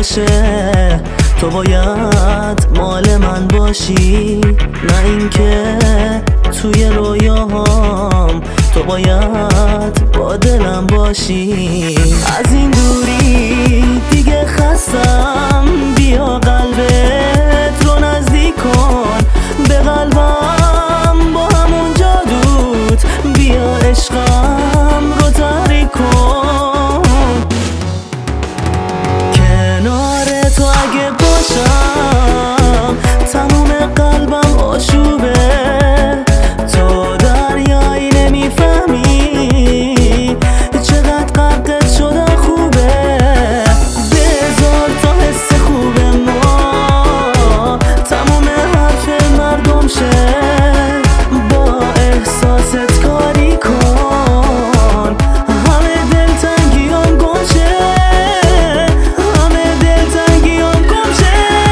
باشه تو باید مال من باشی، نه اینکه توی رویاهام تو باید با دلم باشی. از این دوری دیگه خستم، بیا قلبت رو نزدیک کن به قلبم، با همون جادوت بیا عشقم رو تحریک کن. کنار تو اگه باشم تموم قلبم آشوبه، تو دریایی نمیفهمی چقدر غرقت شدن خوبه. بذار تا حس خوب ما تموم حرف مردم شه، با احساست کاری کن، همه دلتنگیام گم شه، همه دلتنگیام گم شه.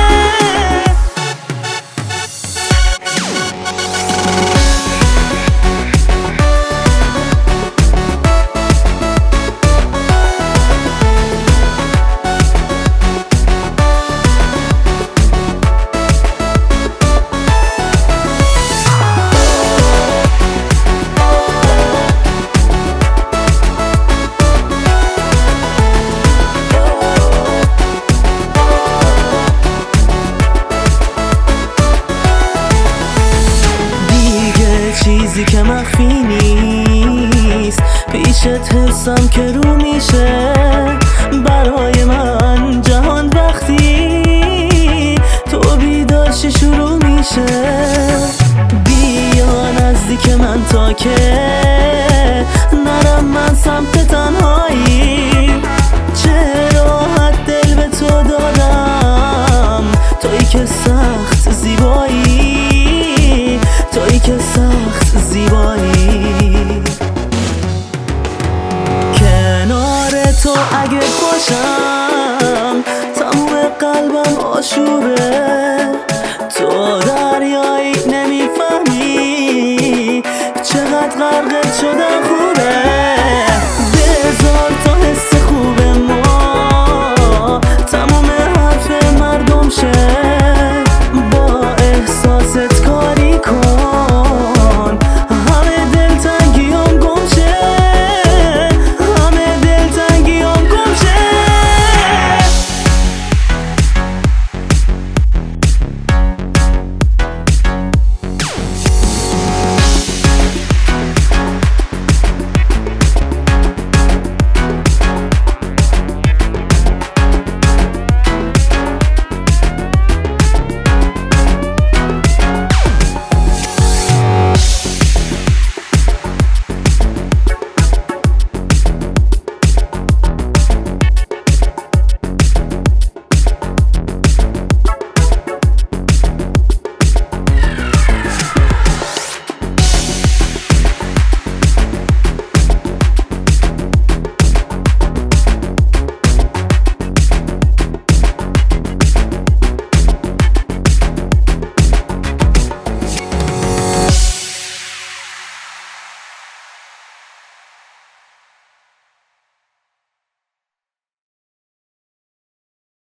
چیزی که مخفی نیست پیشت حسم که رو میشه، برای من جهان وقتی تو بیدارشی شروع میشه. بیا نزدیک من تا که